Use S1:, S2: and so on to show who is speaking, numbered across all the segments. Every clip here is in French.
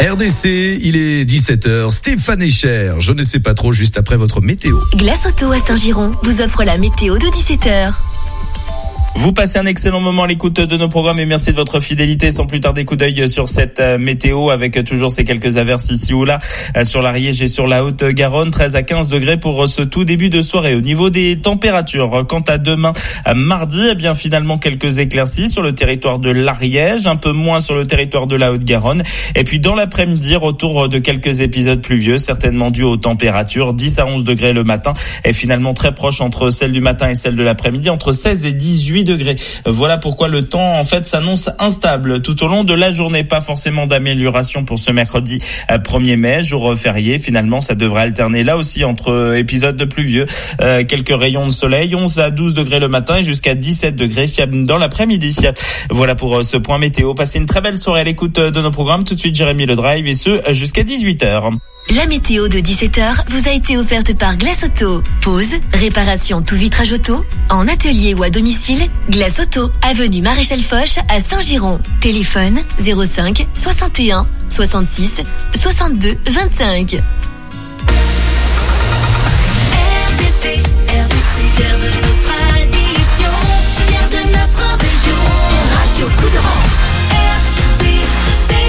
S1: RDC, il est 17h, Stéphane Echer, je ne sais pas trop, juste après votre météo.
S2: Glace Auto à Saint-Giron vous offre la météo de 17h.
S3: Vous passez un excellent moment à l'écoute de nos programmes et merci de votre fidélité. Sans plus tarder, coup d'œil sur cette météo avec toujours ces quelques averses ici ou là sur l'Ariège et sur la Haute-Garonne. 13 à 15 degrés pour ce tout début de soirée. Au niveau des températures, quant à demain, mardi, eh bien finalement quelques éclaircies sur le territoire de l'Ariège, un peu moins sur le territoire de la Haute-Garonne. Et puis dans l'après-midi, retour de quelques épisodes pluvieux, certainement dus aux températures. 10 à 11 degrés le matin et finalement très proche entre celle du matin et celle de l'après-midi, entre 16 et 18 degrés. Voilà pourquoi le temps en fait s'annonce instable tout au long de la journée. Pas forcément d'amélioration pour ce mercredi 1er mai, jour férié. Finalement, ça devrait alterner là aussi entre épisodes de pluvieux, quelques rayons de soleil, 11 à 12 degrés le matin et jusqu'à 17 degrés dans l'après-midi. Voilà pour ce point météo. Passez une très belle soirée à l'écoute de nos programmes. Tout de suite, Jérémy Le Drive et ce jusqu'à 18h.
S2: La météo de 17h vous a été offerte par Glace Auto. Pause, réparation tout vitrage auto, en atelier ou à domicile, Glace Auto, avenue Maréchal Foch à Saint-Giron. Téléphone 05 61 66 62 25.
S4: RDC, fier de nos traditions, fier de notre région. Radio Couserans, RDC.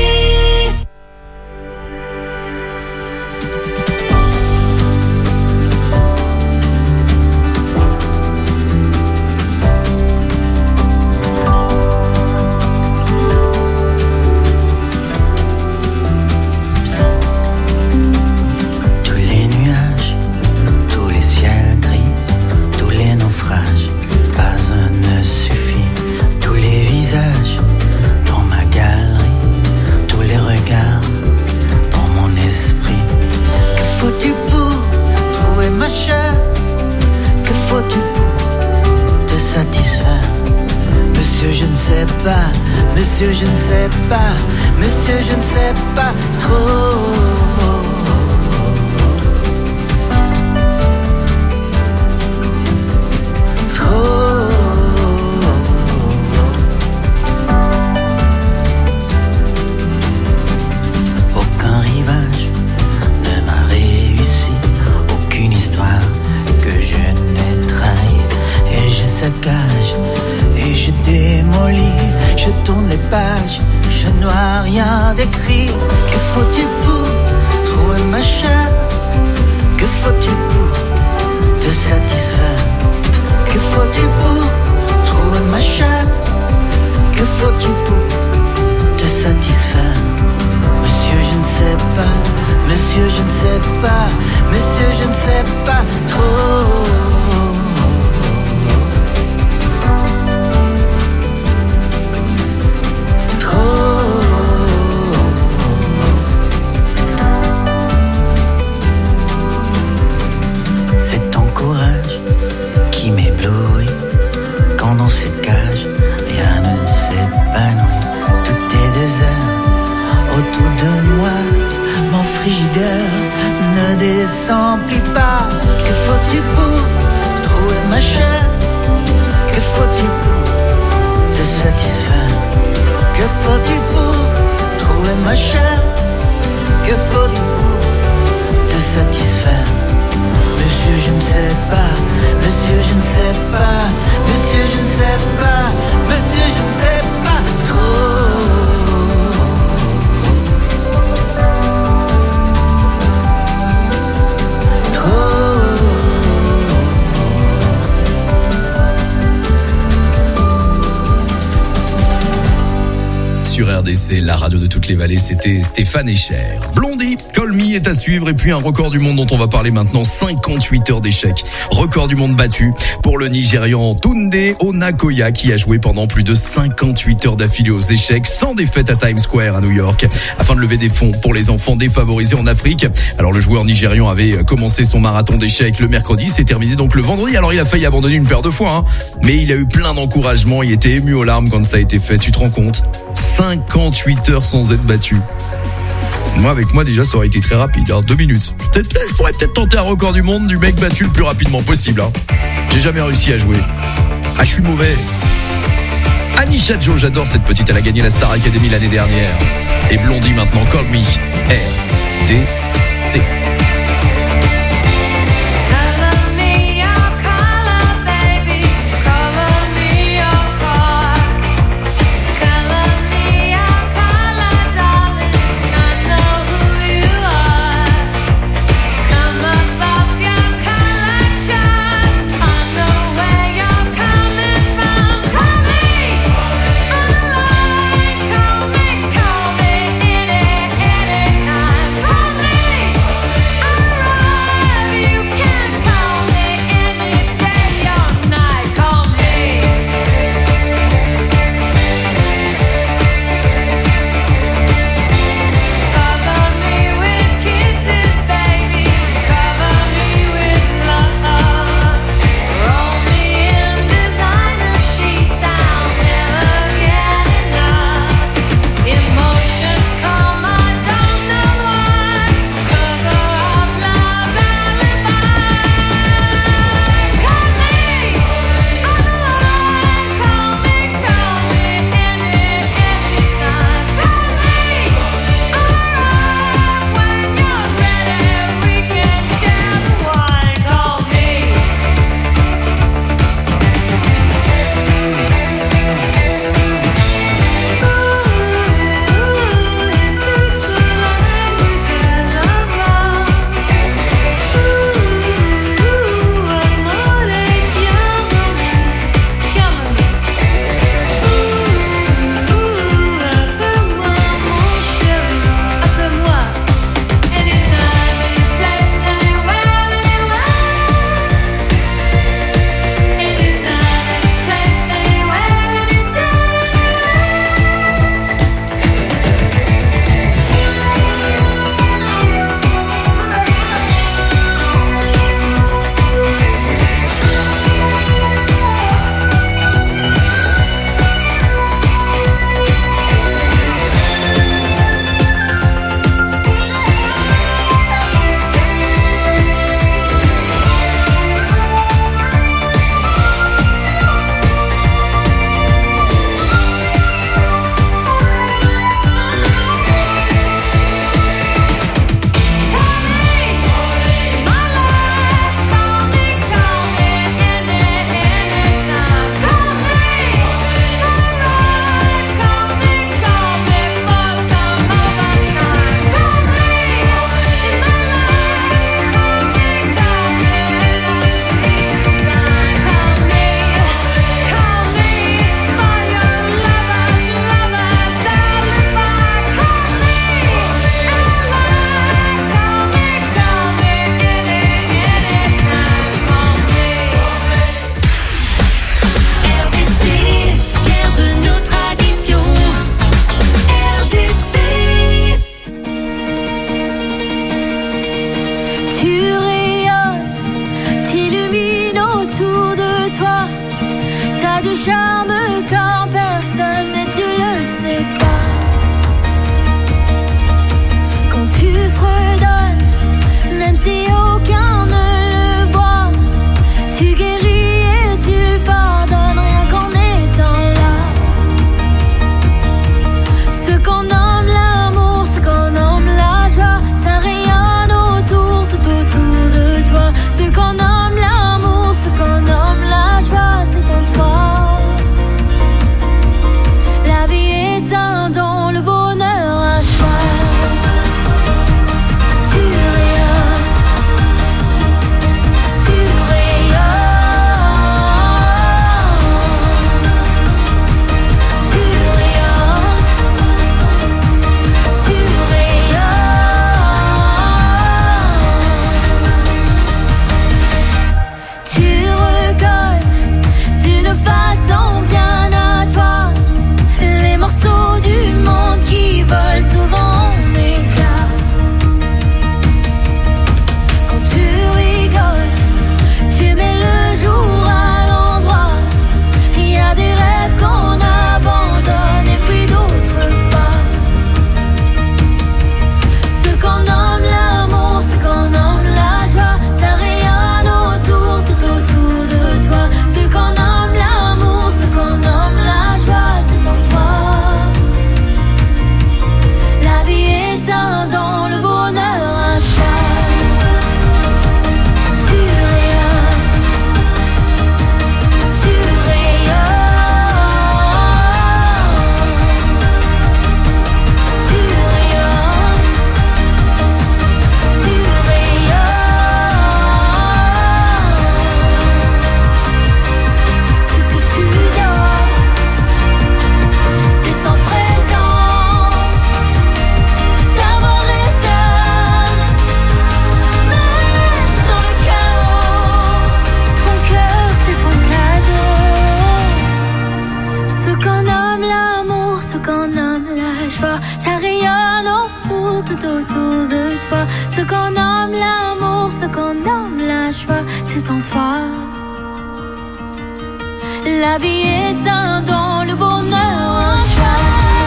S5: Monsieur, je ne sais pas, monsieur, je ne sais pas trop. Aucun rivage ne m'a réussi, aucune histoire que je n'ai trahi. Et je saccage, et je démolis. Je tourne les pages, je ne vois rien d'écrit. Que faut-il pour trouver ma chair? Que faut-il pour te satisfaire? Que faut-il pour trouver ma chair? Que faut-il pour te satisfaire? Monsieur, je ne sais pas, monsieur, je ne sais pas, monsieur, je ne sais pas trop. C'est ton courage qui m'éblouit quand dans cette cage rien ne s'épanouit. Tout est désert autour de moi, mon frigidaire ne désemplit pas. Que faut-il pour trouver ma chair? Que faut-il pour te satisfaire? Que faut-il pour trouver ma chair? Que faut-il pour te satisfaire? Monsieur, je ne sais pas, monsieur, je ne sais pas, monsieur, je ne sais pas, monsieur, je ne sais pas trop.
S1: Sur RDC, la radio de toutes les vallées, c'était Stéphane Echer. Blondie, Call Me est à suivre et puis un record du monde dont on va parler maintenant, 58 heures d'échecs. Record du monde battu pour le Nigérian Tunde Onakoya qui a joué pendant plus de 58 heures d'affilée aux échecs sans défaite à Times Square à New York afin de lever des fonds pour les enfants défavorisés en Afrique. Alors le joueur nigérian avait commencé son marathon d'échecs le mercredi, c'est terminé donc le vendredi. Alors il a failli abandonner une paire de fois, mais il a eu plein d'encouragement, il était ému aux larmes quand ça a été fait. Tu te rends compte? 58 heures sans être battu. Moi, avec moi, déjà, ça aurait été très rapide. 2 minutes. Je pourrais peut-être tenter un record du monde du mec battu le plus rapidement possible. J'ai jamais réussi à jouer. Je suis mauvais. Annie Anisha Joe, j'adore cette petite, elle a gagné la Star Academy l'année dernière. Et Blondie maintenant, Call Me, RDC.
S6: Tu rayonnes. tout autour de toi. Ce qu'on nomme l'amour, ce qu'on nomme la joie, c'est en toi. La vie est un don, le bonheur un choix.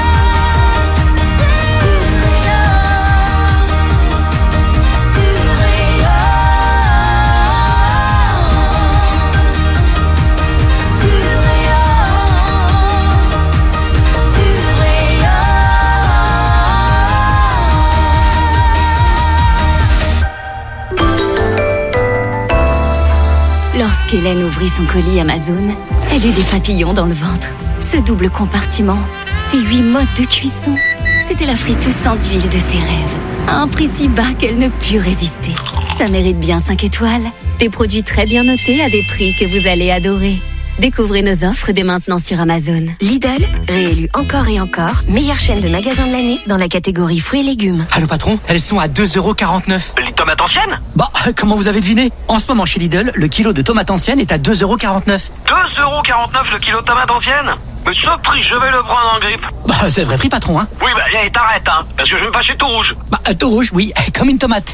S2: Lorsqu'Hélène ouvrit son colis Amazon, elle eut des papillons dans le ventre. Ce double compartiment, ces 8 modes de cuisson, c'était la friteuse sans huile de ses rêves. À un prix si bas qu'elle ne put résister. Ça mérite bien 5 étoiles. Des produits très bien notés à des prix que vous allez adorer. Découvrez nos offres dès maintenant sur Amazon.
S7: Lidl, réélu encore et encore, meilleure chaîne de magasins de l'année dans la catégorie fruits et légumes.
S8: Allô patron, elles sont à 2,49 €.
S9: Les tomates anciennes ?
S8: Bah, comment vous avez deviné ? En ce moment chez Lidl, le kilo de tomates anciennes est à 2,49 €.
S9: 2,49 € le kilo de tomates anciennes ? Mais ce prix, je vais le prendre en grippe.
S8: Bah, c'est le vrai prix patron, hein.
S9: Oui, bah, allez, t'arrêtes, hein, parce que je vais pas chez tout rouge.
S8: Bah, tout rouge, oui, comme une tomate.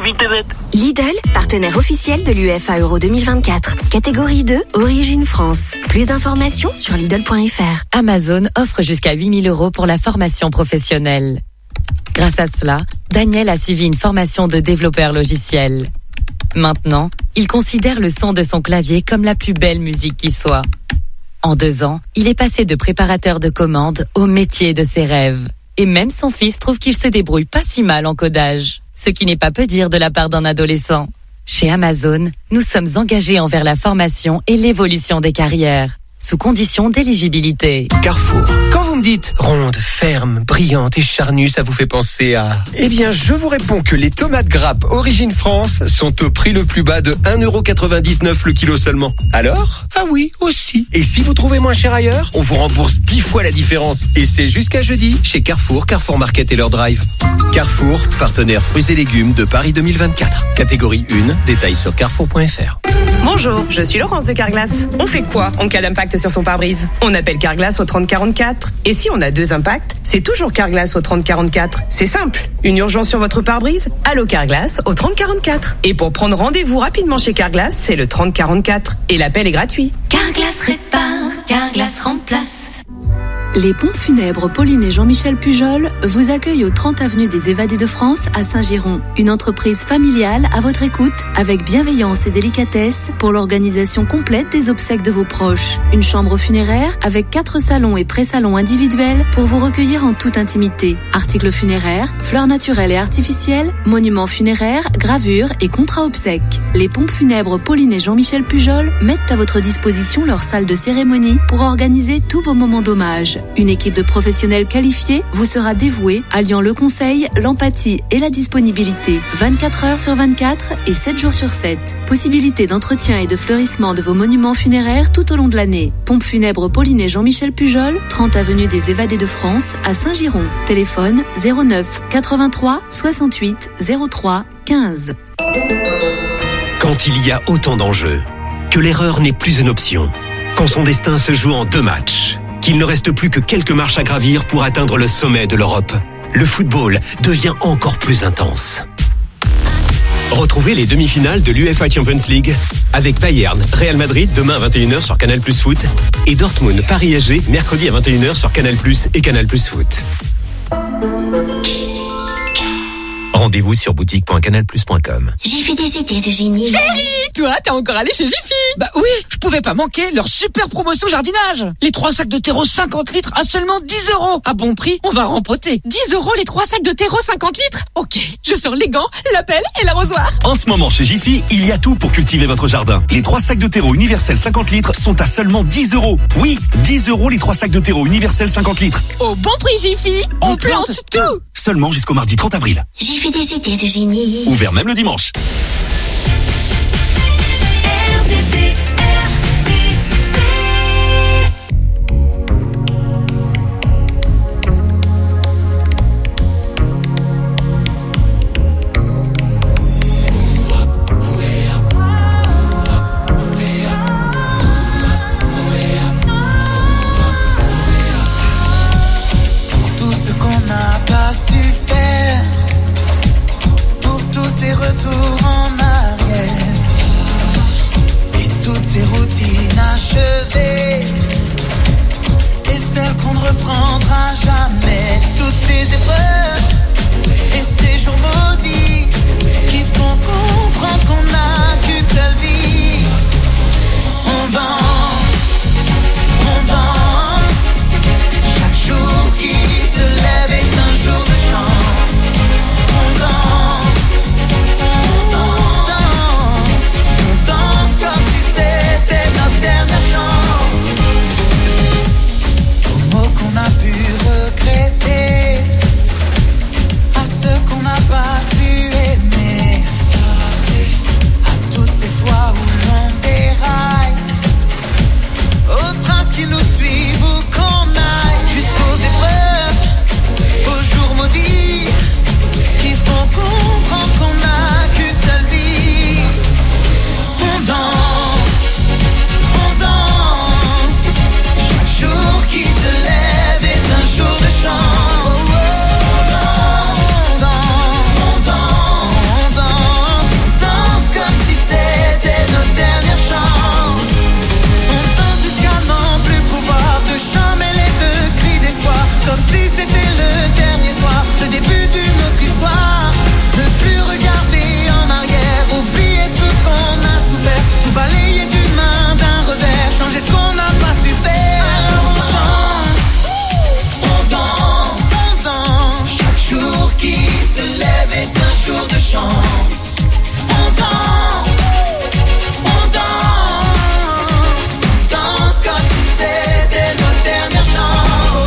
S7: Lidl, partenaire officiel de l'UEFA Euro 2024. Catégorie 2, Origine France. Plus d'informations sur Lidl.fr.
S10: Amazon offre jusqu'à 8 000 € pour la formation professionnelle. Grâce à cela, Daniel a suivi une formation de développeur logiciel. Maintenant, il considère le son de son clavier comme la plus belle musique qui soit. En 2 ans, il est passé de préparateur de commandes au métier de ses rêves. Et même son fils trouve qu'il se débrouille pas si mal en codage. Ce qui n'est pas peu dire de la part d'un adolescent. Chez Amazon, nous sommes engagés envers la formation et l'évolution des carrières, sous condition d'éligibilité.
S11: Carrefour. Quand vous me dites ronde, ferme, brillante et charnue, ça vous fait penser à... Eh bien, je vous réponds que les tomates grappes Origine France sont au prix le plus bas de 1,99 € le kilo seulement. Alors ? Ah oui, aussi. Et si vous trouvez moins cher ailleurs, on vous rembourse 10 fois la différence. Et c'est jusqu'à jeudi chez Carrefour, Carrefour Market et leur drive. Carrefour, partenaire fruits et légumes de Paris 2024. Catégorie 1, détails sur carrefour.fr.
S12: Bonjour, je suis Laurence de Carglass. On fait quoi en cas d'impact sur son pare-brise ? On appelle Carglass au 3044. Et si on a 2 impacts, c'est toujours Carglass au 3044. C'est simple. Une urgence sur votre pare-brise ? Allô Carglass au 3044. Et pour prendre rendez-vous rapidement chez Carglass, c'est le 3044. Et l'appel est gratuit.
S2: Carglass répare, Carglass remplace.
S13: Les pompes funèbres Pauline et Jean-Michel Pujol vous accueillent au 30 avenue des Évadés de France à Saint-Giron. Une entreprise familiale à votre écoute avec bienveillance et délicatesse pour l'organisation complète des obsèques de vos proches. Une chambre funéraire avec 4 salons et pré-salons individuels pour vous recueillir en toute intimité. Articles funéraires, fleurs naturelles et artificielles, monuments funéraires, gravures et contrats obsèques. Les pompes funèbres Pauline et Jean-Michel Pujol mettent à votre disposition leur salle de cérémonie pour organiser tous vos moments d'hommage. Une équipe de professionnels qualifiés vous sera dévouée, alliant le conseil, l'empathie et la disponibilité. 24 heures sur 24 et 7 jours sur 7. Possibilité d'entretien et de fleurissement de vos monuments funéraires tout au long de l'année. Pompe funèbre Pauline et Jean-Michel Pujol, 30 avenue des Évadés de France à Saint-Giron. Téléphone 09 83 68 03 15.
S14: Quand il y a autant d'enjeux, que l'erreur n'est plus une option, quand son destin se joue en 2 matchs, qu'il ne reste plus que quelques marches à gravir pour atteindre le sommet de l'Europe, le football devient encore plus intense. Retrouvez les demi-finales de l'UEFA Champions League avec Bayern, Real Madrid demain à 21 h sur Canal+ Foot et Dortmund, Paris SG mercredi à 21 h sur Canal+ et Canal+ Foot. Rendez-vous sur boutique.canalplus.com.
S2: Jiffy des idées de génie.
S15: Chérie, toi, t'es encore allé chez Jiffy?
S16: Bah oui, je pouvais pas manquer leur super promotion jardinage. Les 3 sacs de terreau 50 litres à seulement 10 €. À bon prix, on va rempoter.
S15: 10 € les 3 sacs de terreau 50 litres? Ok, je sors les gants, la pelle et l'arrosoir.
S17: En ce moment chez Jiffy, il y a tout pour cultiver votre jardin. Les 3 sacs de terreau universel 50 litres sont à seulement 10 €. Oui, 10 € les 3 sacs de terreau universel 50 litres.
S15: Au bon prix Jiffy, on plante tout.
S17: Seulement jusqu'au mardi 30 avril.
S2: Jiffy des idées de génie.
S17: Ouvert même le dimanche.
S5: Pour tout ce qu'on n'a pas su faire, inachevée et celle qu'on ne reprendra jamais. Toutes ces épreuves et ces jours maudits qui font comprendre qu'on n'a qu'une seule vie. On danse, chaque jour qui se lève est un jour de chance. On danse comme si c'était notre dernière chance. Aux mots qu'on a pu regretter, à ceux qu'on n'a pas su aimer, à toutes ces fois où l'on déraille, aux traces qui nous suivent ou qu'on aille, jusqu'aux épreuves, aux jours maudits qui font comprendre qu'on n'a qu'une seule vie. On danse, chaque jour qui se lève est un jour de chance. On danse comme si c'était notre dernière chance. On danse jusqu'à n'en plus pouvoir, de chants mêlés de cris d'espoir, comme si c'était le dernier soir, le début d'une autre histoire. Ne plus regarder en arrière, oublier tout ce qu'on a souffert, tout balayer d'une main d'un revers, changer ce qu'on n'a pas su faire. Alors on danse, chaque jour qui se lève est un jour de chance. On danse comme si c'était notre dernière chance.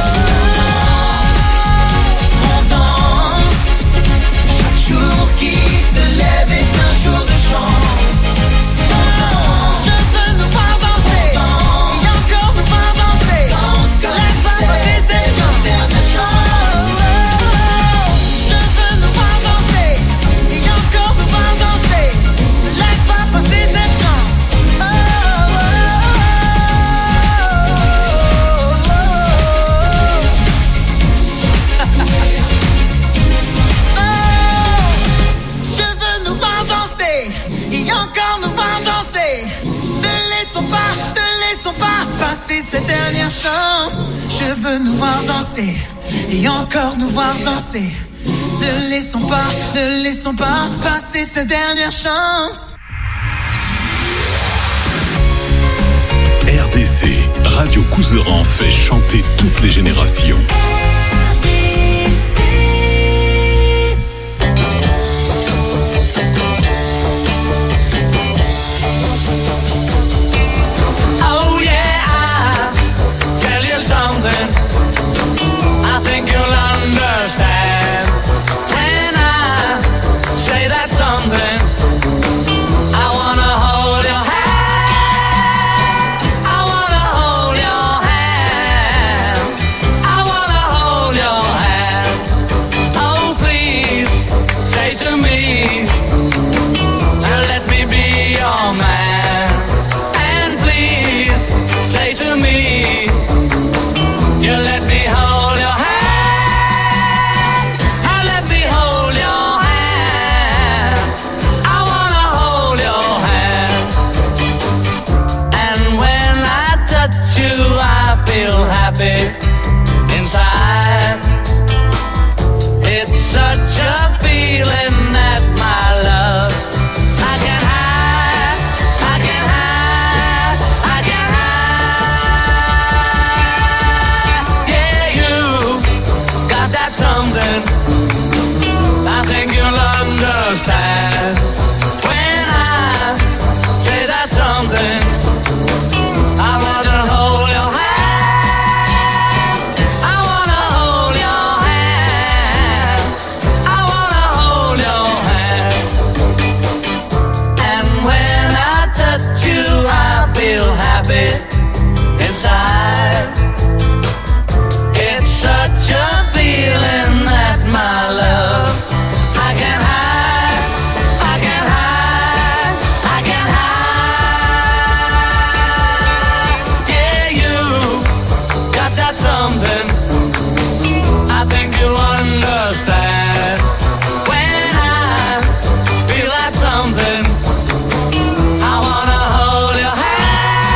S5: On danse, chaque jour qui se lève est un jour de chance. Je veux nous voir danser, et encore nous voir danser. Laisse pas passer cette dernière chance. Je veux nous voir danser, et encore nous voir danser. Laisse pas passer cette chance. Je veux nous voir danser, et encore nous voir danser. Ne laissons pas passer cette dernière chance. Je veux nous voir danser, et encore nous voir danser. Ne laissons pas passer cette dernière chance.
S17: RDC, Radio Couseran fait chanter toutes les générations.
S5: Oh yeah, I'll tell you something I think you'll understand. When I say that something, I wanna hold your hand. I wanna hold your hand. I wanna hold your hand. Oh please, say to me, let me be your man. And please, say to me, you let me hold your hand. Let me hold your hand. I wanna hold your hand. And when I touch you, I feel happy inside. It's such a feeling that my love I can hide, I can hide, I can hide. Yeah, you got that something I think you'll understand. When I say that something, I wanna hold your hand. I wanna hold your hand. I wanna hold your hand. And when I touch you, I feel happy inside. It's such a feeling that my love I can hide, I can hide, I can hide. Yeah, you got that something I think you'll understand. When I feel that something, I wanna hold your hand.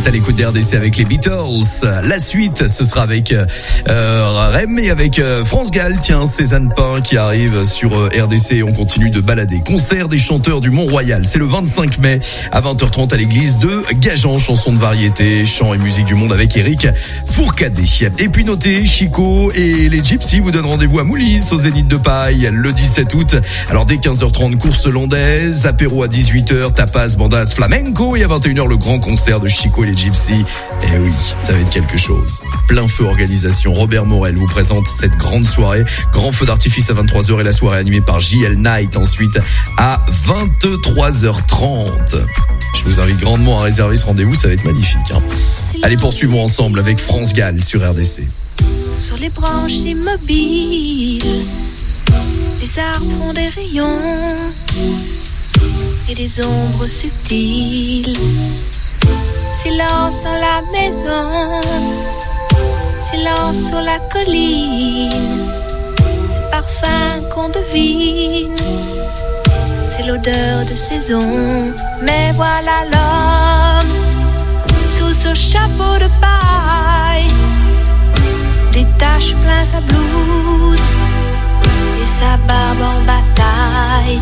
S1: à l'écoute d'RDC avec les Beatles. La suite, ce sera avec Rem et avec France Gall. Tiens, Cézanne Pain qui arrive sur RDC. On continue de balader. Concert des chanteurs du Mont-Royal. C'est le 25 mai à 20h30 à l'église de Gajan. Chansons de variété, chant et musique du monde avec Eric Fourcadé. Et puis notez, Chico et les Gypsies vous donnent rendez-vous à Moulis, au Zénith de Paille, le 17 août. Alors dès 15h30, course hollandaise, apéro à 18h, tapas, bandas, flamenco, et à 21h, le grand concert de Chico et les Gypsies. Eh oui, ça va être quelque chose. Plein feu organisation. Robert Morel vous présente cette grande soirée. Grand feu d'artifice à 23h et la soirée animée par JL Night ensuite à 23h30. Je vous invite grandement à réserver ce rendez-vous, ça va être magnifique. Allez, poursuivons ensemble avec France Gall sur RDC.
S18: Sur les branches immobiles, les arbres font des rayons et des ombres subtiles. Silence dans la maison, silence sur la colline. C'est parfum qu'on devine, c'est l'odeur de saison. Mais voilà l'homme sous ce chapeau de paille, détache plein sa blouse et sa barbe en bataille.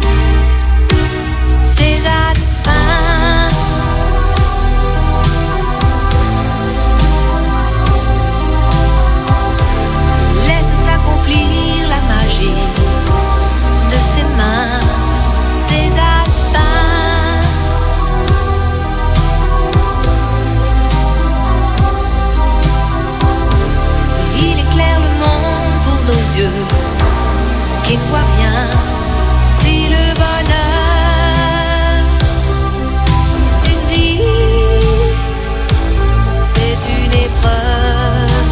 S18: Cézanne Pain, laisse s'accomplir la magie de ses mains. Cézanne Pain, il éclaire le monde pour nos yeux qui ne voient rien. Si le bonheur existe, c'est une épreuve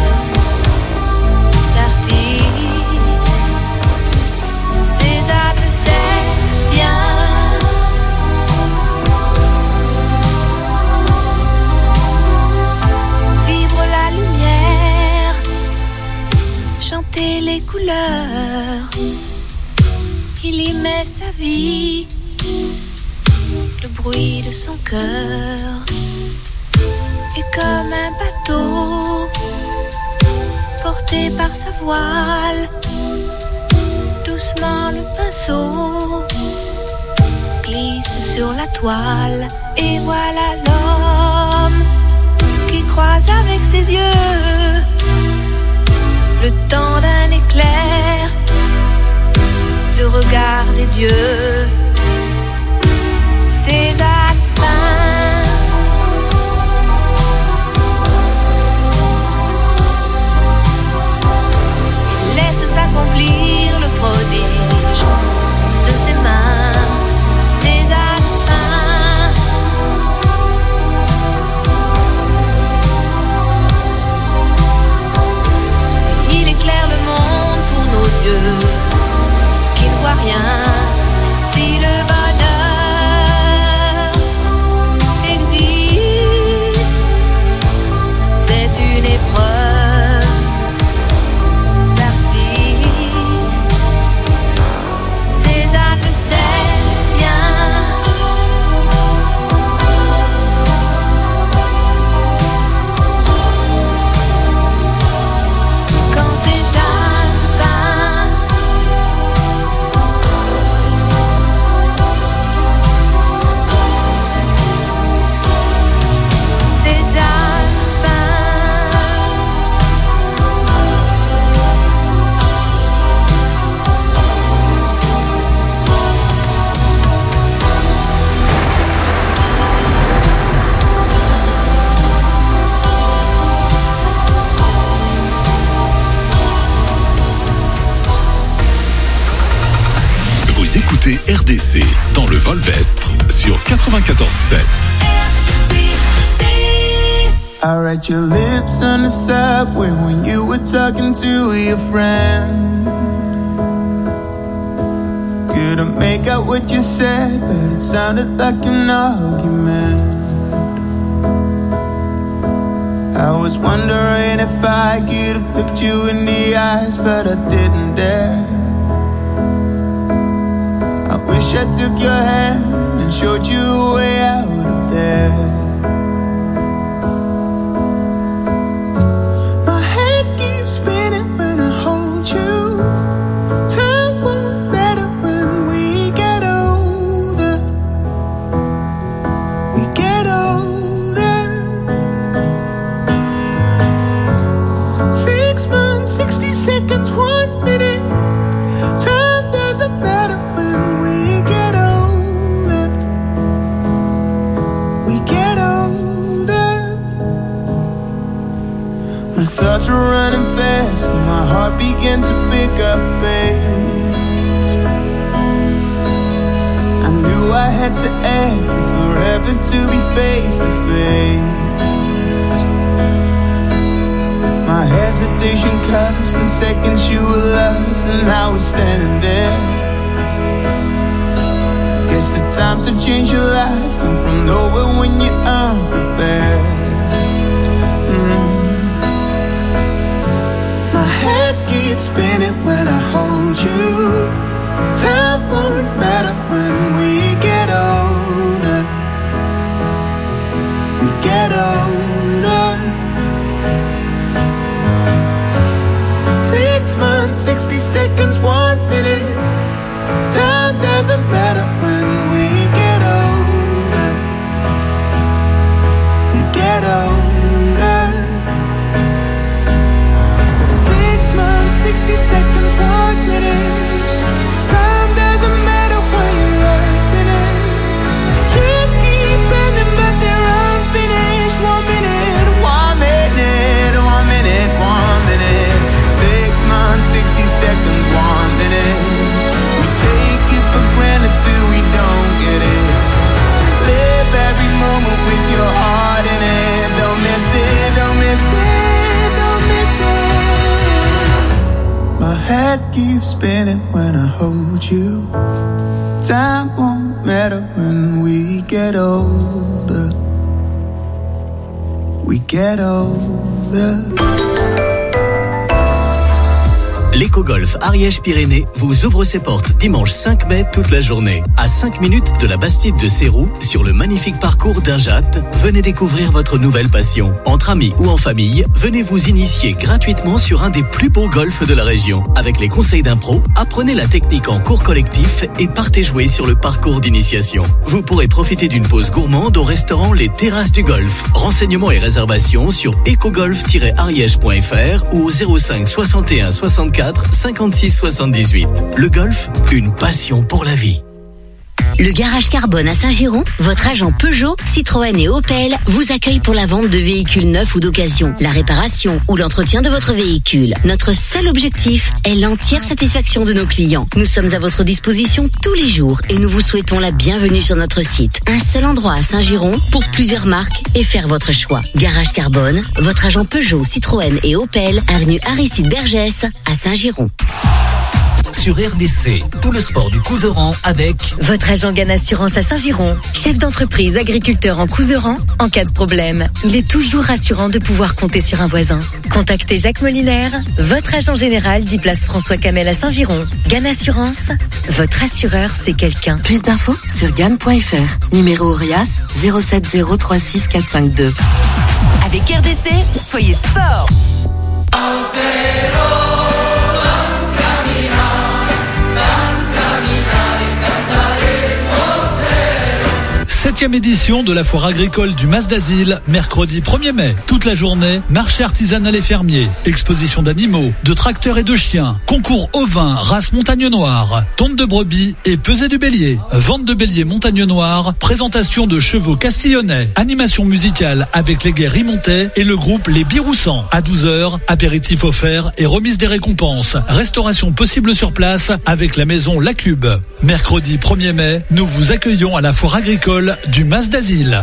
S18: d'artiste. Cézanne le sait bien. Vivre la lumière, chanter les couleurs, il y met sa vie, le bruit de son cœur. Et comme un bateau porté par sa voile, doucement le pinceau glisse sur la toile. Et voilà l'homme qui croise avec ses yeux le temps d'un éclair, le regard des dieux. Cézanne Pain, laisse s'accomplir le prodige de ses mains. Cézanne Pain, il éclaire le monde pour nos yeux qui ne voient rien. Si le bonheur existe, c'est une épreuve d'artiste. Cézanne le sait bien. Quand Cézanne peint, Cézanne
S17: Vous écoutez RDC dans le Volvestre sur 94.7.
S19: I read your lips on the subway when you were talking to your friend. Couldn't make out what you said, but it sounded like an argument. I was wondering if I could have looked you in the eyes, but I didn't dare. I wish I took your hand and showed you a way out of there. seconds, 1 minute. Time doesn't matter when we get older. We get older. My thoughts were running fast, and my heart began to pick up pace. I knew I had to act forever to be face to face. My hesitation cost, in seconds you were lost, and I was standing there. Guess the times that change your life come from nowhere when you're unprepared. My head keeps spinning when I hold you. Time won't matter when we get older. We get older. 6 months, 60 seconds, 1 minute. Time doesn't matter when we get older. We get older. 6 months, 60 seconds, 1 minute. Time doesn't matter when you're lost in it. Just keep ending, but they're unfinished. 1 minute, 1 minute, 1 minute, 1 minute. 6 months, 60 seconds, 1 minute. We take it for granted till we don't get it. Live every moment with your heart in it. Don't miss it, don't miss it, don't miss it. My head keeps spinning when I hold you. Time won't matter when we get older. We get older.
S20: L'Éco-Golf Ariège-Pyrénées vous ouvre ses portes dimanche 5 mai toute la journée. À 5 minutes de la Bastide de Seyroux, sur le magnifique parcours d'Injat, venez découvrir votre nouvelle passion. Entre amis ou en famille, venez vous initier gratuitement sur un des plus beaux golfs de la région. Avec les conseils d'un pro, apprenez la technique en cours collectif et partez jouer sur le parcours d'initiation. Vous pourrez profiter d'une pause gourmande au restaurant Les Terrasses du Golf. Renseignements et réservations sur ecogolf-ariège.fr ou au 05 61 64 56 78. Le golf, une passion pour la vie.
S21: Le garage carbone à Saint-Giron, votre agent Peugeot, Citroën et Opel vous accueille pour la vente de véhicules neufs ou d'occasion, la réparation ou l'entretien de votre véhicule. Notre seul objectif est l'entière satisfaction de nos clients. Nous sommes à votre disposition tous les jours et nous vous souhaitons la bienvenue sur notre site. Un seul endroit à Saint-Giron pour plusieurs marques et faire votre choix. Garage carbone, votre agent Peugeot, Citroën et Opel, avenue Aristide Bergès à Saint-Giron.
S22: Sur RDC, tout le sport du Couserans avec
S23: votre agent Gann Assurance à Saint-Giron, chef d'entreprise agriculteur en Couserans. En cas de problème, il est toujours rassurant de pouvoir compter sur un voisin. Contactez Jacques Molinaire, votre agent général 10 place François Camel à Saint-Giron. Gann Assurance, votre assureur c'est quelqu'un.
S24: Plus d'infos sur gann.fr. Numéro Orias 070 452.
S23: Avec RDC, soyez sport.
S25: Septième édition de la foire agricole du Mas d'Asile, mercredi 1er mai. Toute la journée, marché artisanal et fermier, exposition d'animaux, de tracteurs et de chiens, concours ovins, race montagne noire, tonte de brebis et pesée du bélier, vente de bélier montagne noire, présentation de chevaux castillonnais, animation musicale avec les guerres rimontais et le groupe Les Biroussans. À 12h, apéritif offert et remise des récompenses. Restauration possible sur place avec la maison La Cube. Mercredi 1er mai, nous vous accueillons à la foire agricole du Mas d'Asile.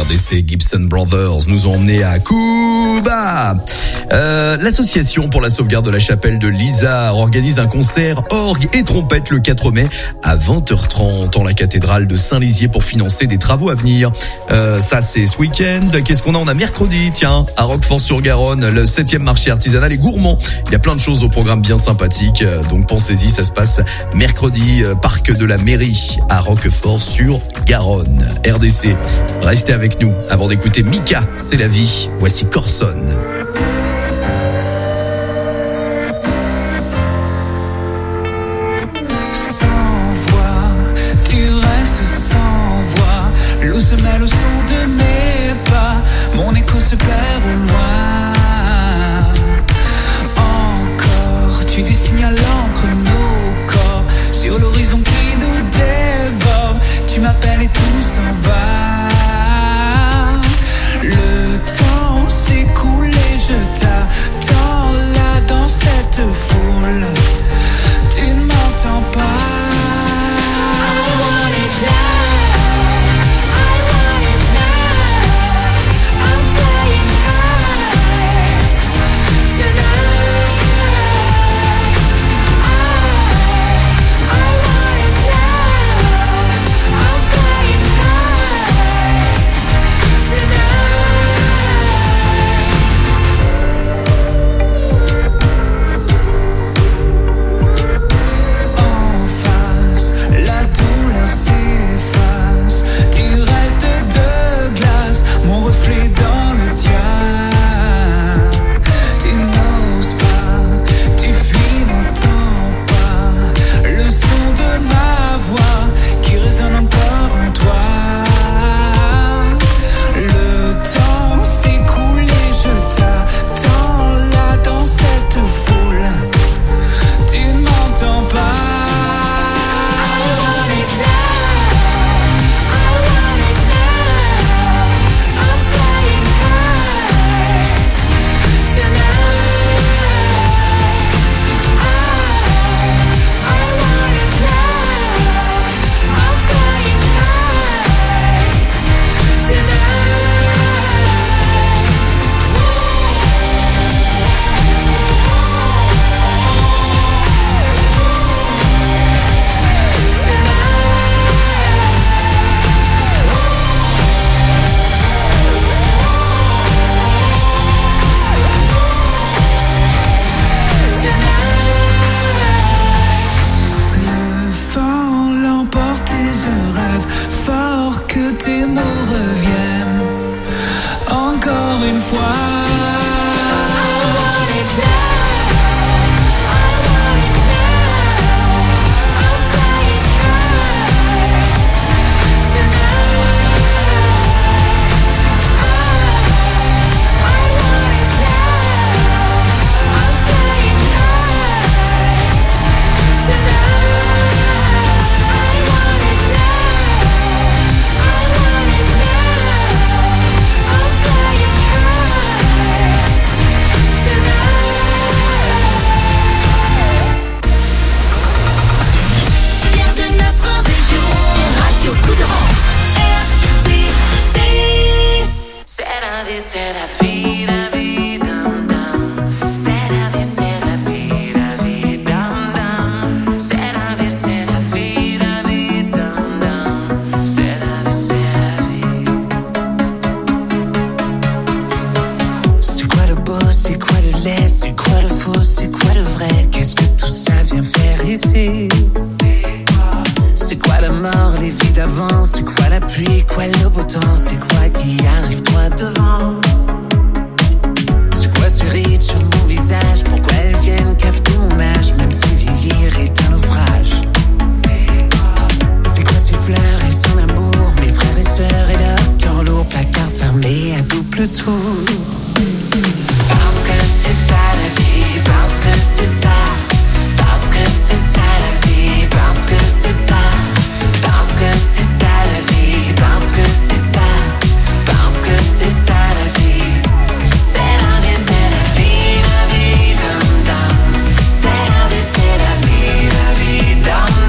S1: RDC. Gibson Brothers nous ont emmenés à Cuba. L'association pour la sauvegarde de la chapelle de Lizard organise un concert orgue et trompette le 4 mai à 20h30 en la cathédrale de Saint-Lizier pour financer des travaux à venir. Ça c'est ce week-end. Qu'est-ce qu'on a? On a mercredi, tiens, à Roquefort-sur-Garonne, le 7e marché artisanal et gourmand. Il y a plein de choses au programme bien sympathiques, donc pensez-y, ça se passe mercredi, parc de la mairie à Roquefort-sur-Garonne. RDC, restez avec nous avant d'écouter Mika, c'est la vie. Voici Corson.
S3: L'eau se mêle au son de mes pas, mon écho se perd au loin. Encore, tu dessines à l'encre nos corps sur l'horizon qui nous dévore. Tu m'appelles et tout s'en va. Le temps s'écoule et je t'attends là dans cette foule. Tu ne m'entends pas.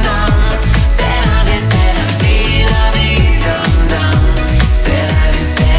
S19: C'est la vie,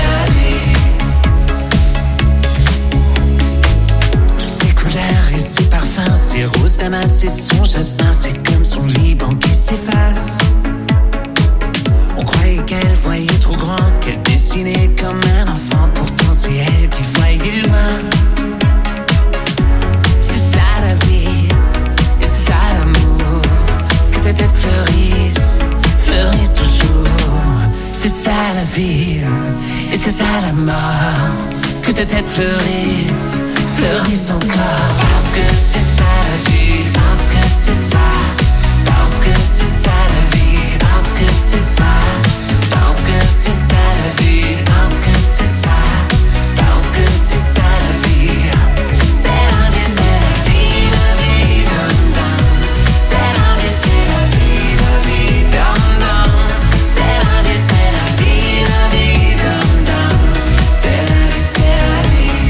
S5: Damas et son jasmin, c'est comme son Liban qui s'efface. On croyait qu'elle voyait trop grand, qu'elle dessinait comme un enfant. Pourtant c'est elle qui voyait loin. C'est ça la vie, et c'est ça l'amour. Que ta tête fleurisse, fleurisse toujours. C'est ça la vie, et c'est ça la mort. Que ta tête fleurisse, fleurisse encore. Parce que c'est ça la vie, parce que c'est ça. Parce que c'est ça la vie, parce que c'est ça. Parce que c'est ça la vie, parce que c'est ça. Parce que c'est ça la vie. C'est la vie, c'est la vie, la vie, dum dum. C'est la vie, c'est la vie, la vie, dum dum. C'est la vie, c'est la vie, la vie, dum dum. C'est la vie, c'est la vie.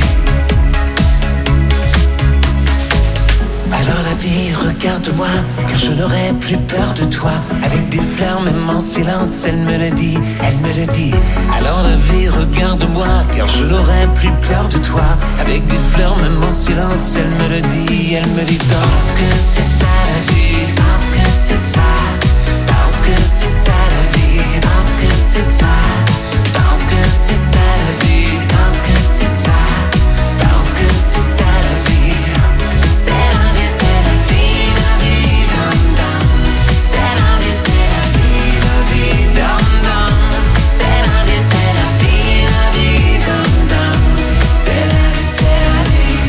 S5: Alors la vie, regarde-moi, car je n'aurai plus peur de toi. Avec des fleurs, même en silence, elle me le dit, elle me le dit. Alors la vie, regarde-moi, car je n'aurai plus peur de toi. Avec des fleurs, même en silence, elle me le dit, elle me dit. Parce que c'est ça la vie, parce que c'est ça. Parce que c'est ça la vie, parce que c'est ça. Parce que c'est ça la vie, parce que c'est ça. Parce que c'est ça la vie. C'est la vie, c'est la vie, la vie, dum dum. C'est la vie, c'est la vie, la vie, dum dum. C'est la vie, c'est la vie, la vie, dum dum. C'est la vie, c'est la vie.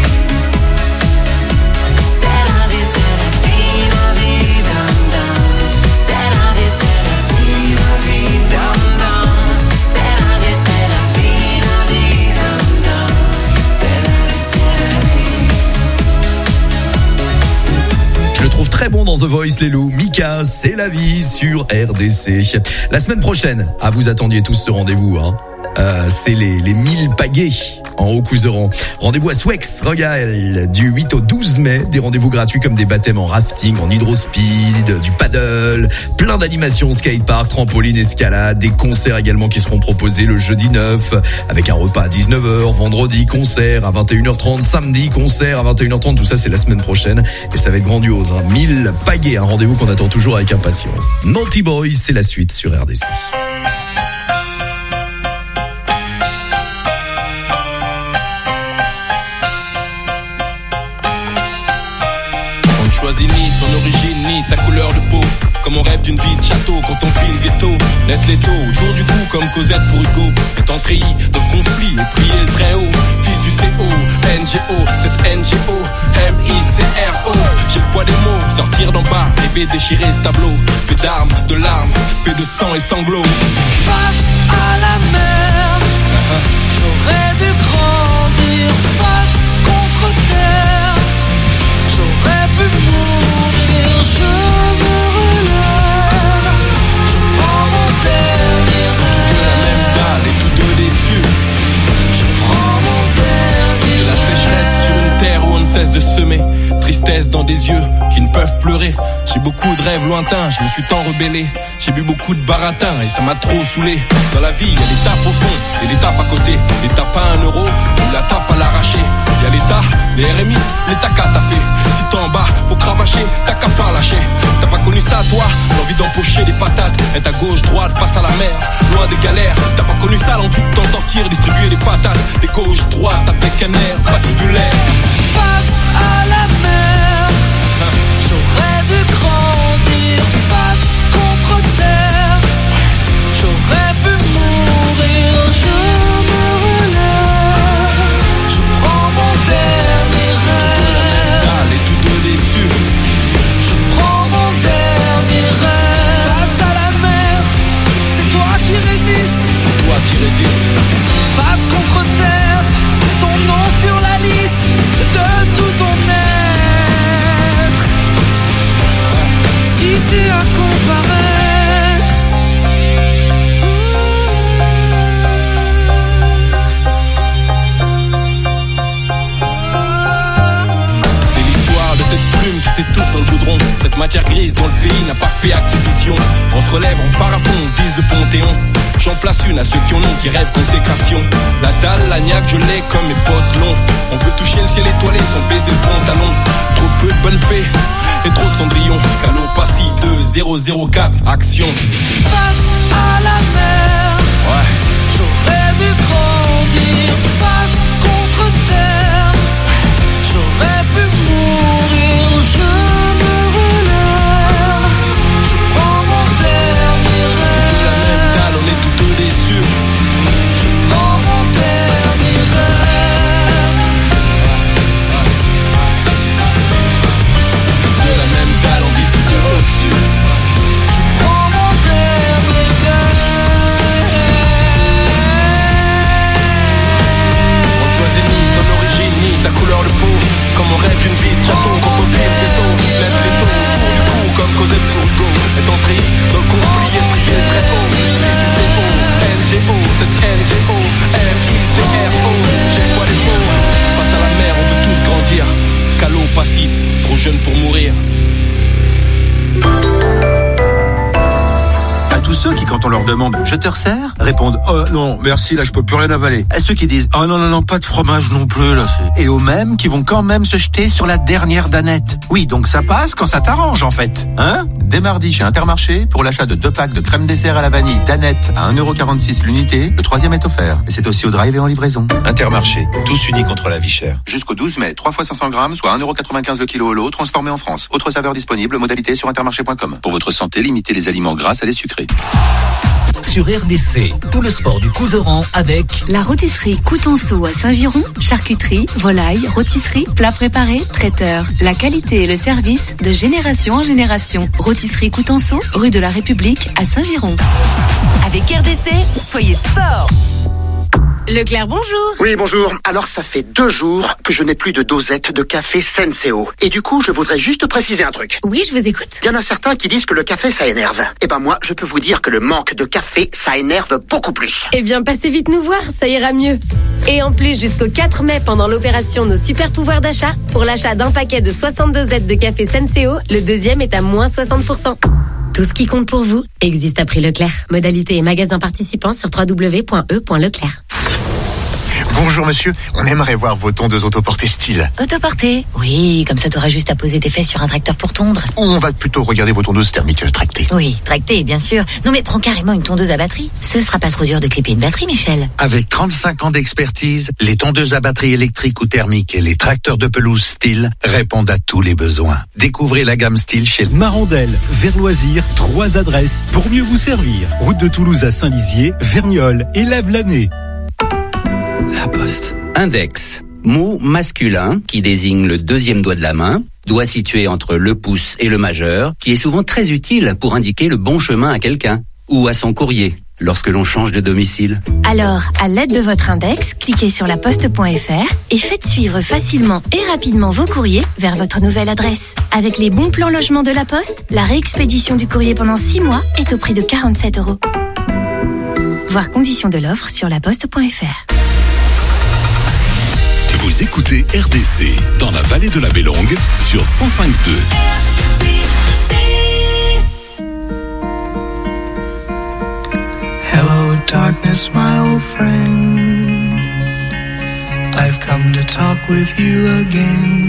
S5: C'est la vie, c'est la vie, la vie, dum dum. C'est la vie, c'est la vie, la vie, dum dum. C'est la vie, c'est la vie, la vie, dum dum. C'est la vie, c'est la vie.
S1: Je le trouve très bon dans The Voice, les loups. Mika, c'est la vie sur RDC. La semaine prochaine, vous attendiez tous ce rendez-vous, hein. C'est les 1000 pagaies en Haut-Couseran. Rendez-vous à Swex Royal du 8 au 12 mai. Des rendez-vous gratuits comme des baptêmes en rafting, en hydrospeed, du paddle, plein d'animations, skatepark, trampoline, escalade, des concerts également qui seront proposés le jeudi 9 avec un repas à 19h, vendredi concert à 21h30, samedi concert à 21h30. Tout ça c'est la semaine prochaine et ça va être grandiose, hein. 1000 pagaies, un rendez-vous qu'on attend toujours avec impatience. Naughty Boy, c'est la suite sur RDC.
S4: Choisit ni son origine ni sa couleur de peau. Comme on rêve d'une vie de château quand on vit le ghetto. Naître l'étau autour du cou comme Cosette pour Hugo. Étant treillis dans le conflit et prier le très haut. Fils du CO, NGO, cette NGO, MICRO. J'ai le poids des mots, sortir d'en bas, rêver déchirer ce tableau. Fait d'armes, de larmes, fait de sang et sanglots.
S3: Face à la mer, j'aurais dû grandir. Face contre terre, j'aurais pu mourir, je me relève, je prends mon dernier rêve.
S4: De la même balle et tous deux déçus.
S3: Je prends mon dernier
S4: rêve. C'est la sécheresse sur une terre où on ne cesse de semer. Tristesse dans des yeux qui ne peuvent pleurer. J'ai beaucoup de rêves lointains, je me suis tant rebellé. J'ai bu beaucoup de baratin et ça m'a trop saoulé. Dans la vie, il y a l'étape au fond et l'étape à côté. L'étape à 1 euro ou la tape à l'arraché. Il y a l'État, les RMI, l'État qu'a taffé. Si t'es en bas, faut cravacher, t'as qu'à pas lâcher. T'as pas connu ça toi, l'envie d'empocher des patates. Être à gauche, droite, face à la mer, loin des galères. T'as pas connu ça, l'envie de t'en sortir, distribuer des patates. Des gauche, droite, avec un air patibulaire.
S3: Face à la mer, j'aurais dû grandir. Face contre terre, j'aurais pu mourir, je me relève. Je prends mon dernier rêve.
S4: Et tous deux déçus.
S3: Je prends mon dernier rêve. Face à la mer, c'est toi qui résistes.
S4: C'est toi qui résistes.
S3: Face contre terre, ton nom sur la liste de tout ton être. Si t'es à comparaître,
S4: c'est l'histoire de cette plume qui s'étouffe dans le goudron. Cette matière grise dont le pays n'a pas fait acquisition. On se relève, on part à fond, on vise le Panthéon. J'en place une à ceux qui en ont, qui rêvent consécration. La dalle, l'agnac, je l'ai comme mes potes longs. On veut toucher le ciel étoilé sans baisser le pantalon. Trop peu de bonnes fées et trop de cendrillon. Calopassi 2004, action.
S19: Face à la mer,
S4: ouais.
S19: J'aurais dû grandir. Face contre terre, j'aurais pu mourir. Je me relève, je prends mon dernier rêve.
S4: La même dalle, on est tout déçus.
S19: Je prends mon dernier rêve.
S4: De la même dalle, on vise tout au-dessus.
S19: Je prends mon dernier rêve.
S4: On choisit ni son origine, ni sa couleur de peau. Comme on rêve d'une vie de chaton, quand on tire des taux. Lève les taux autour du cou, comme Cosette Courgo. Est entré dans le conflit et prié très fort. Ici c'est faux, NGO, c'est NGO. M-I-C-R-O, j'ai quoi les mots. Face à la mer, on veut tous grandir. Calopassi, trop jeune pour mourir.
S6: À tous ceux qui, quand on leur demande « Je te resserre ?» répondent « Oh non, merci, là je peux plus rien avaler ». À ceux qui disent « Oh non, pas de fromage non plus, là c'est... » Et aux mêmes qui vont quand même se jeter sur la dernière danette. Oui, donc ça passe quand ça t'arrange en fait. Hein ? Dès mardi chez Intermarché, pour l'achat de 2 packs de crème dessert à la vanille danette à 1,46€ l'unité, le 3e est offert. Et c'est aussi au drive et en livraison. Intermarché, tous unis contre la vie chère. Jusqu'au 12 mai, 3 fois 500 grammes, soit 1,95€ le kilo au lot, transformé en France. Autre saveur disponible, modalité sur intermarché.com. Pour votre santé, limitez les aliments gras à les sucrés.
S22: Sur RDC, tout le sport du Couserans avec
S13: la rôtisserie Coutenceau à Saint-Giron, charcuterie, volaille, rôtisserie, plats préparés, traiteur. La qualité et le service de génération en génération. Rôtisserie Coutenceau, rue de la République à Saint-Giron.
S7: Avec RDC, soyez sport.
S8: Leclerc, bonjour.
S9: Oui, bonjour. Alors, ça fait 2 jours que je n'ai plus de dosette de café Senseo. Et du coup, je voudrais juste préciser un truc.
S8: Oui, je vous écoute.
S9: Il y en a certains qui disent que le café, ça énerve. Eh ben moi, je peux vous dire que le manque de café, ça énerve beaucoup plus.
S8: Eh bien, passez vite nous voir, ça ira mieux. Et en plus, jusqu'au 4 mai, pendant l'opération Nos Super Pouvoirs d'achat, pour l'achat d'un paquet de 62 dosettes de café Senseo, le deuxième est à moins 60%. Tout ce qui compte pour vous existe à prix Leclerc. Modalité et magasin participants sur www.e.leclerc.
S10: Bonjour monsieur, on aimerait voir vos tondeuses autoportées style.
S21: Autoportée ? Oui, comme ça t'auras juste à poser tes fesses sur un tracteur pour tondre.
S10: On va plutôt regarder vos tondeuses thermiques tractées.
S21: Oui, tractées, bien sûr. Non mais prends carrément une tondeuse à batterie. Ce sera pas trop dur de clipper une batterie, Michel.
S26: Avec 35 ans d'expertise, les tondeuses à batterie électrique ou thermique et les tracteurs de pelouse style répondent à tous les besoins. Découvrez la gamme style chez
S27: Marandel, vers Loisirs, 3 adresses pour mieux vous servir. Route de Toulouse à Saint-Lizier, Verniolle et Lavelanet.
S28: La Poste. Index. Mot masculin qui désigne le deuxième doigt de la main, doigt situé entre le pouce et le majeur, qui est souvent très utile pour indiquer le bon chemin à quelqu'un ou à son courrier lorsque l'on change de domicile.
S29: Alors, à l'aide de votre index, cliquez sur laposte.fr et faites suivre facilement et rapidement vos courriers vers votre nouvelle adresse. Avec les bons plans logement de la Poste, la réexpédition du courrier pendant 6 mois est au prix de 47€. Voir conditions de l'offre sur laposte.fr.
S30: Vous écoutez RDC dans la vallée de la Bélongue sur 105.2.
S3: Hello darkness, my old friend. I've come to talk with you again.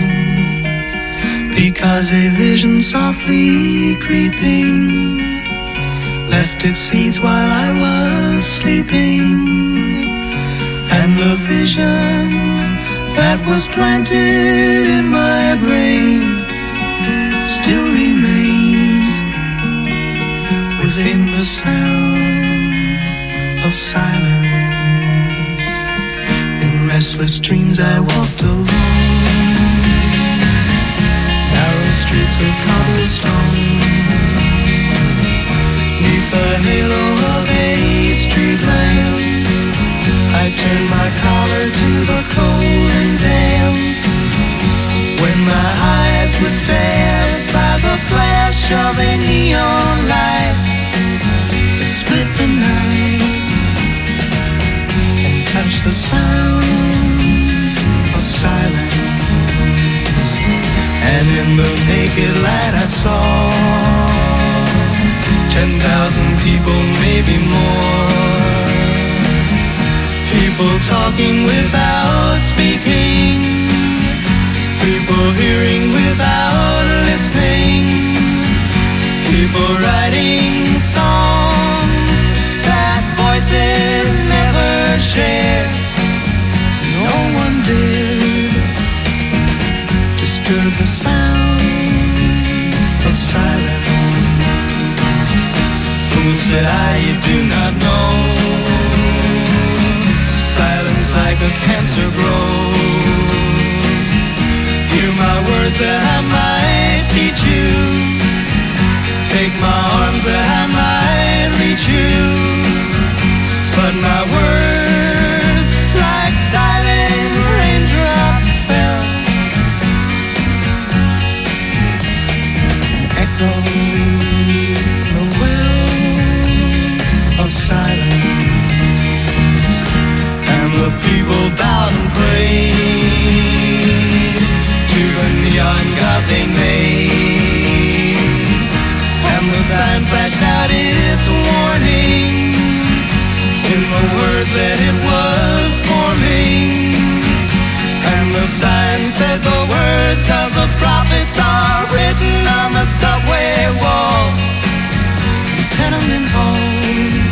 S3: Because a vision softly creeping left its seeds while I was sleeping. And the vision that was planted in my brain still remains within the sound of silence. In restless dreams I walked alone, narrow streets of cobblestone, neath the halo of a street lamp. I turned my collar to the cold and damp. When my eyes were stabbed by the flash of a neon light, it split the night and touched the sound of silence. And in the naked light I saw 10,000 people, maybe more. People talking without speaking, people hearing without listening, people writing songs that voices never shared. No one did disturb the sound of silence. Fool said I, you do not know. Silence like a cancer grows. Hear my words that I might teach you. Take my arms that I might reach you. But my words like silent raindrops fell, echoing the wells of silence. And the people bowed and prayed to the neon god they made. And the sign flashed out its warning in the words that it was forming. And the sign said the words of the prophets are written on the subway walls, the tenement halls,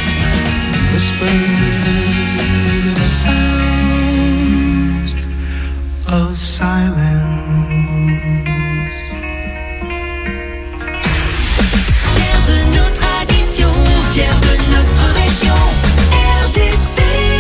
S3: whispered the sounds of silence.
S2: Fier de nos traditions, fier de notre région, RDC.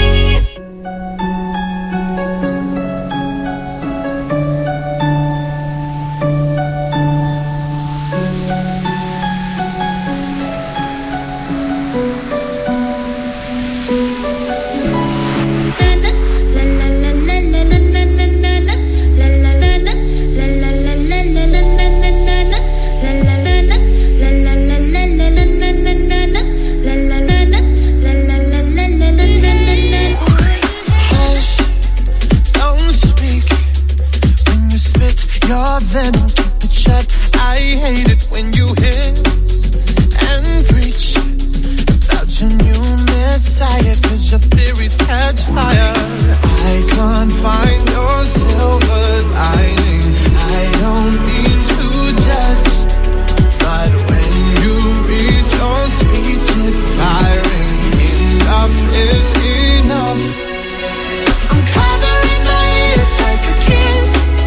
S3: Your venom, keep it shut. I hate it when you hiss and preach about your new messiah, 'cause your theories catch fire. I can't find your silver lining. I don't mean to judge, but when you read your speech, it's tiring. Enough is enough. I'm covering my ears like a kid.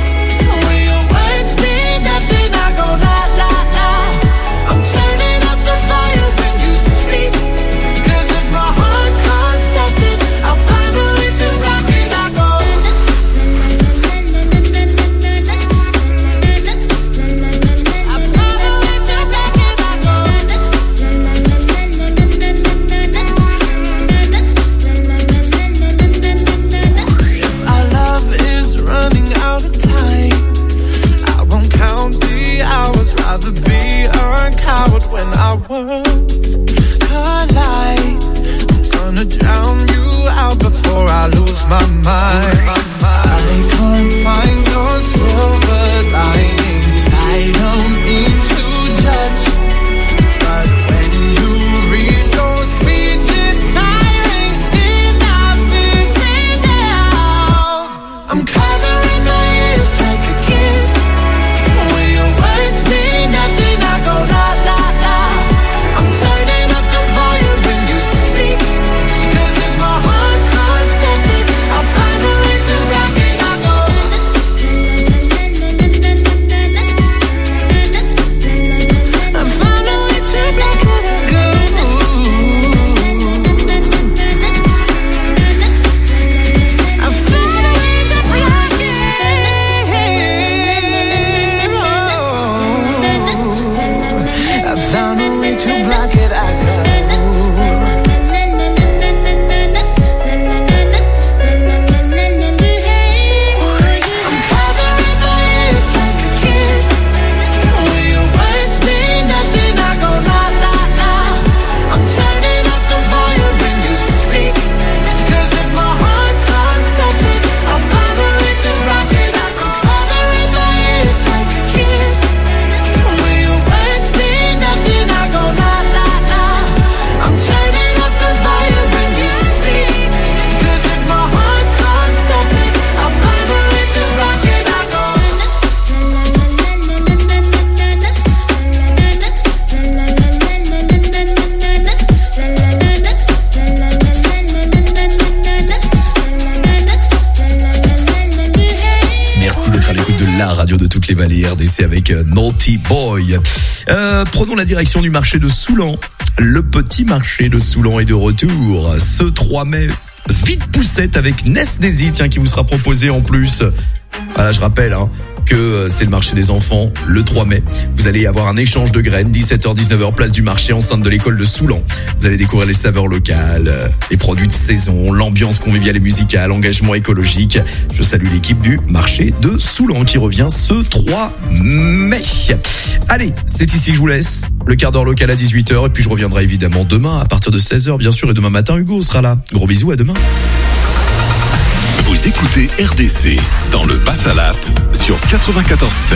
S3: When our worlds collide, I'm gonna drown you out before I lose my mind. I can't find your silver lining. I don't mean to judge, but when you read your speech, it's tiring. Enough is enough. I'm covering my ears like a kid. When your words mean nothing, I go la la. Turning up the volume when you speak, 'cause if my heart can't stand it, I'll find a way to rock it. I go
S1: toutes les vallées, RDC avec Naughty Boy. Prenons la direction du marché de Soulan. Le petit marché de Soulan est de retour ce 3 mai. Vite poussette avec Ness Daisy, tiens, qui vous sera proposé en plus. Voilà, je rappelle que c'est le marché des enfants le 3 mai. Vous allez avoir un échange de graines, 17h-19h, place du marché, enceinte de l'école de Soulan. Vous allez découvrir les saveurs locales, les produits de saison, l'ambiance conviviale et musicale, engagement écologique. Je salue l'équipe du marché de Soulan qui revient ce 3 mai. Allez, c'est ici que je vous laisse. Le quart d'heure local à 18h et puis je reviendrai évidemment demain à partir de 16h bien sûr, et demain matin Hugo sera là. Gros bisous, à demain.
S30: Vous écoutez RDC dans le Bas-Salat sur 94.7.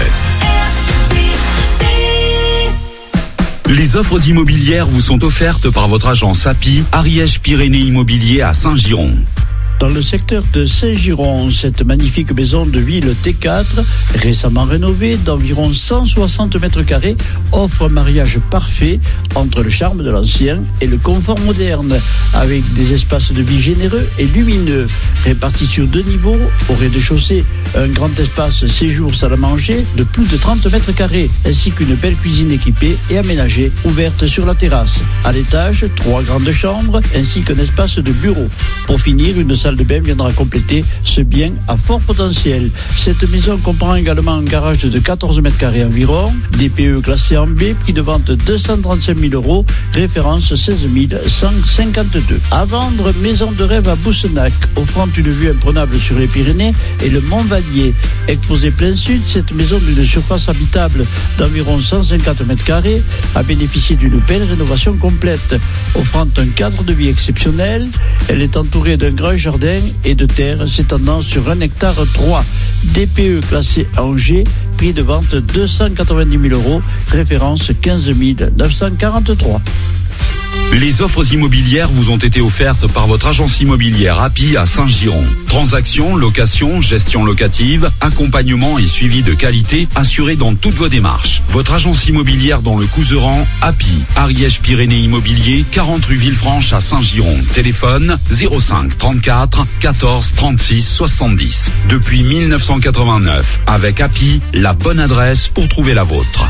S11: Les offres immobilières vous sont offertes par votre agence API, Ariège-Pyrénées Immobilier à Saint-Giron.
S12: Dans le secteur de Saint-Giron, cette magnifique maison de ville T4, récemment rénovée d'environ 160 mètres carrés, offre un mariage parfait entre le charme de l'ancien et le confort moderne, avec des espaces de vie généreux et lumineux, répartis sur 2 niveaux. Au rez-de-chaussée, un grand espace séjour salle à manger de plus de 30 mètres carrés, ainsi qu'une belle cuisine équipée et aménagée, ouverte sur la terrasse. À l'étage, 3 grandes chambres, ainsi qu'un espace de bureau. Pour finir, une salle de bain viendra compléter ce bien à fort potentiel. Cette maison comprend également un garage de 14 mètres carrés environ, DPE classé en B, prix de vente 235 000 €, référence 16 152. À vendre, maison de rêve à Boussenac, offrant une vue imprenable sur les Pyrénées et le Mont-Vallier. Exposée plein sud, cette maison d'une surface habitable d'environ 150 mètres carrés a bénéficié d'une belle rénovation complète, offrant un cadre de vie exceptionnel. Elle est entourée d'un grand jardin et de terre s'étendant sur 1,3 hectare. DPE classé en G, prix de vente 290 000 €, référence 15 943.
S11: Les offres immobilières vous ont été offertes par votre agence immobilière API à Saint-Giron. Transactions, location, gestion locative, accompagnement et suivi de qualité assurés dans toutes vos démarches. Votre agence immobilière dans le Couserans, API, Ariège-Pyrénées Immobilier, 40 rue Villefranche à Saint-Giron. Téléphone 05 34 14 36 70. Depuis 1989, avec API, la bonne adresse pour trouver la vôtre.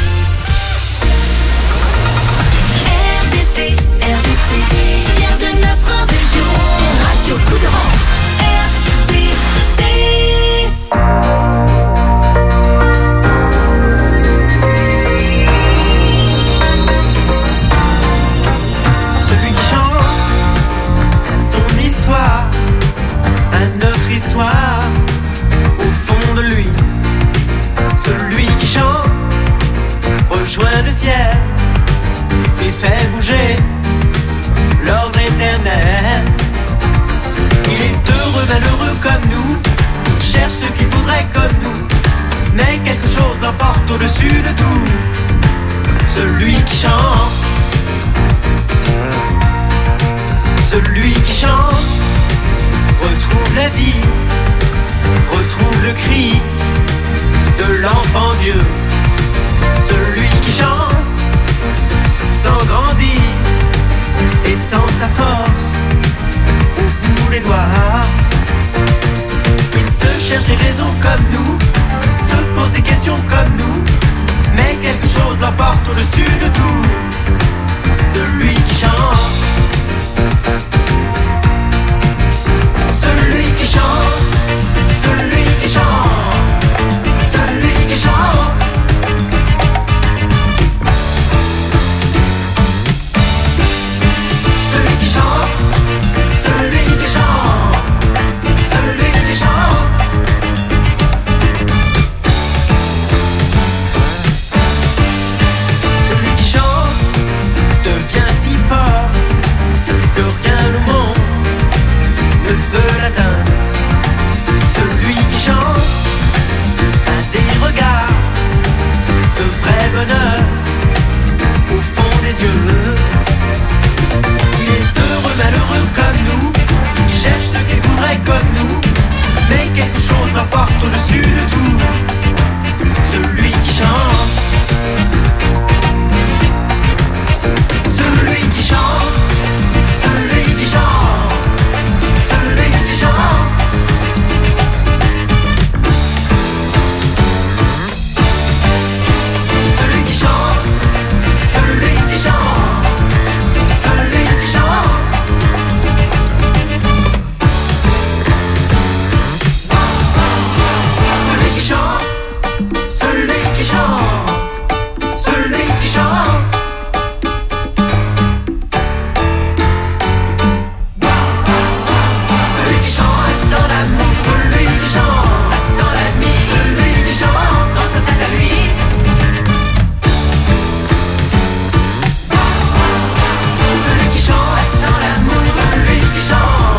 S2: Fier de notre région, Radio Couserans, RDC.
S3: Celui qui chante son histoire, à notre histoire, au fond de lui. Celui qui chante rejoint le ciel et fait bouger l'ordre éternel. Il est heureux, malheureux comme nous, cherche ce qu'il voudrait comme nous, mais quelque chose l'emporte au-dessus de tout. Celui qui chante, celui qui chante, retrouve la vie, retrouve le cri de l'enfant Dieu. Celui qui chante se sent grandir et sans sa force au bout des doigts. Il se cherche des raisons comme nous, se pose des questions comme nous, mais quelque chose l'emporte au-dessus de tout. Celui qui chante,